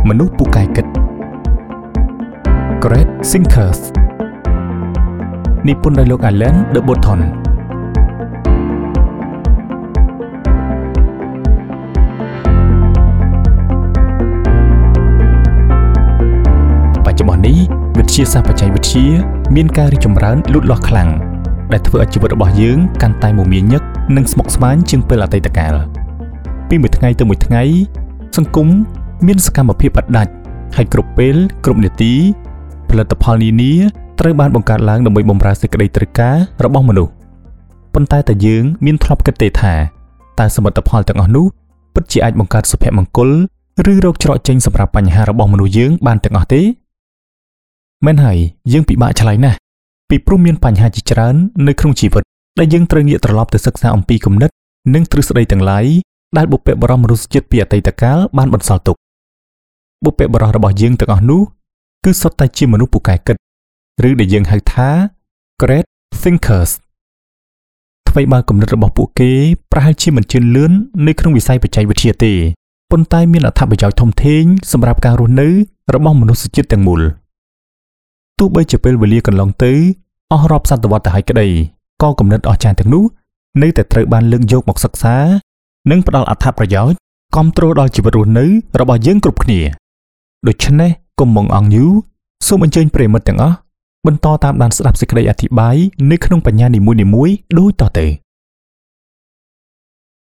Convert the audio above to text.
មនុស្សពូកែគិត Great Thinkers និពន្ធដោយលោក Alan de Botton បច្ចុប្បន្ននេះវិទ្យាសាស្ត្របច្ចេកវិទ្យាមានការរីកចម្រើនលូតលាស់ខ្លាំងដែលធ្វើឲ្យជីវិតរបស់យើងកាន់តែមមាញឹកនិងស្មុគស្មាញជាងពេលអតីតកាលពីមួយថ្ងៃទៅមួយថ្ងៃសង្គមមានសកម្មភាពឥតដាច់ហើយគ្រប់ពេលគ្រប់នាទីផលិតផលនានាត្រូវបានបង្កើតឡើងដើម្បីបម្រើសេចក្តីត្រូវការរបស់មនុស្សប៉ុន្តែតែយើងមានធ្លាប់គិតទេថាតើសមិទ្ធផលទាំងអស់នោះពិតជាអាចបង្កើតសុភមង្គលឬរោគច្រកចេញសម្រាប់បញ្ហារបស់មនុស្សយើងបានទាំងអស់ទេមែនហើយយើងពិបាកឆ្លើយណាស់ពីព្រោះមានបញ្ហាជាច្រើននៅក្នុងជីវិតដែលយើងត្រូវងាកត្រឡប់ទៅសិក្សាអំពីគំនិតនិងទ្រឹស្ដីទាំងឡាយដែលបុព្វបុរសមនុស្សជាតិពីអតីតកាលបានបន្សល់ទុកបុព្វបុរសរបស់យើងទាំងអស់នោះគឺសុទ្ធតែជាមនុស្សពូកែគិតឬដែលយើងហៅថា Great Thinkers ថ្មីបើគំនិតរបស់ពួកគេប្រហែលជាមិនជឿនលឿននៅក្នុងវិស័យបច្ចេកវិទ្យាទេប៉ុន្តែមានអត្ថប្រយោជន៍ធំធេងសម្រាប់ការរស់នៅរបស់មនុស្សជាតិទាំងមូលទោះបីជាពេលវេលាកន្លងទៅអស់រាប់សតវត្សទៅហើយក្តីក៏គំនិតអស្ចារ្យទាំងនោះនៅតែត្រូវបានលើកយកមកសិក្សានិងផ្ដល់អត្ថប្រយោជន៍គាំទ្រដល់ជីវិតរស់នៅរបស់យើងគ្រប់គ្នាដូច្នេះកុំបង្អង់យូរសូមអញ្ជើញប្រិយមិត្តទាំងអស់បន្តតាមដានស្ដាប់សេចក្តីអធិប្បាយនៅក្នុងបញ្ញានីមួយៗដូចតទៅ